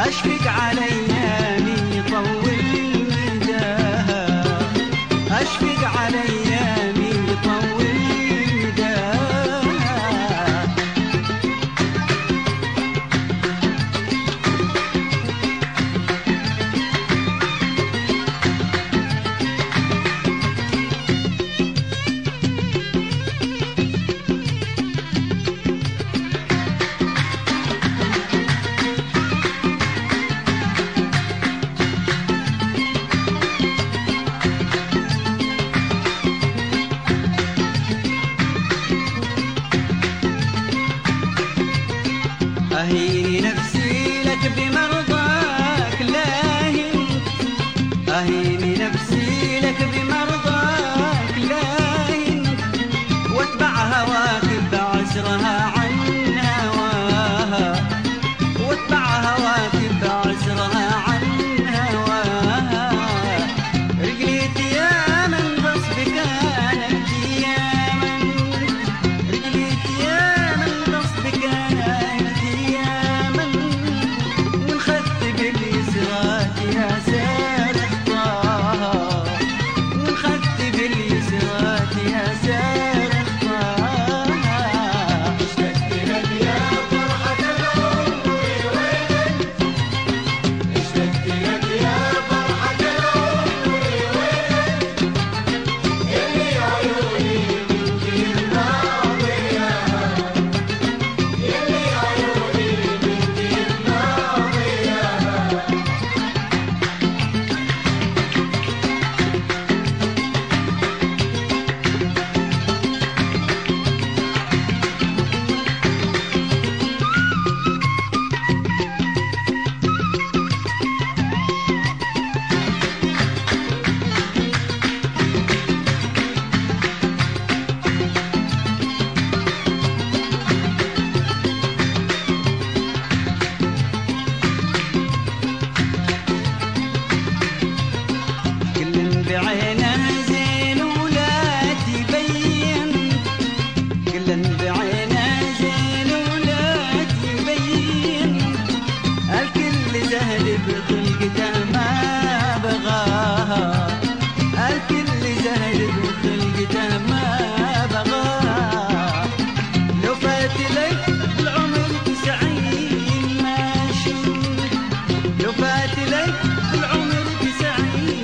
أشفق على أيامي يطول مداها، أشفق على أيامي يطول مداها. أهيني نفسي لك بمرضاك لا هنت، أهيني نفسي لك بمرضاك لا هنت، واتبع هواك بعسرها عن هواها، واتبع هواك بعسرها عن هواها. رجليت يا من غصب كانت يا من، رجليت يا من غصب كانت بعينه زين ولا تبين، كلن بعينه زين ولا تبين، الكل زهد بخلقته ما بغاها، الكل زهد بخلقته ما بغاها. لو فات لك العمر 90 ماشي، لو فات لك العمر 90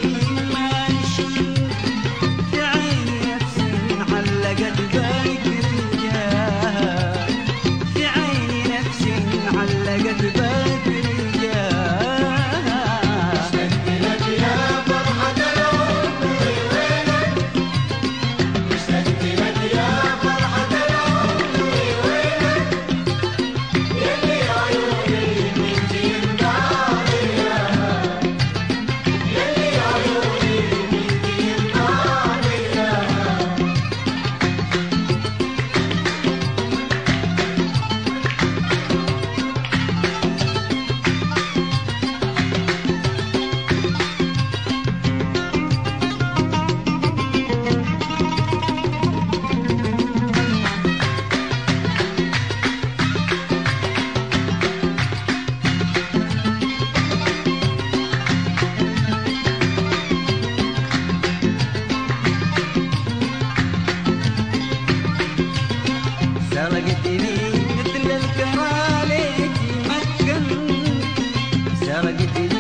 سرقتني مثل الكراليج مكن، سرقتني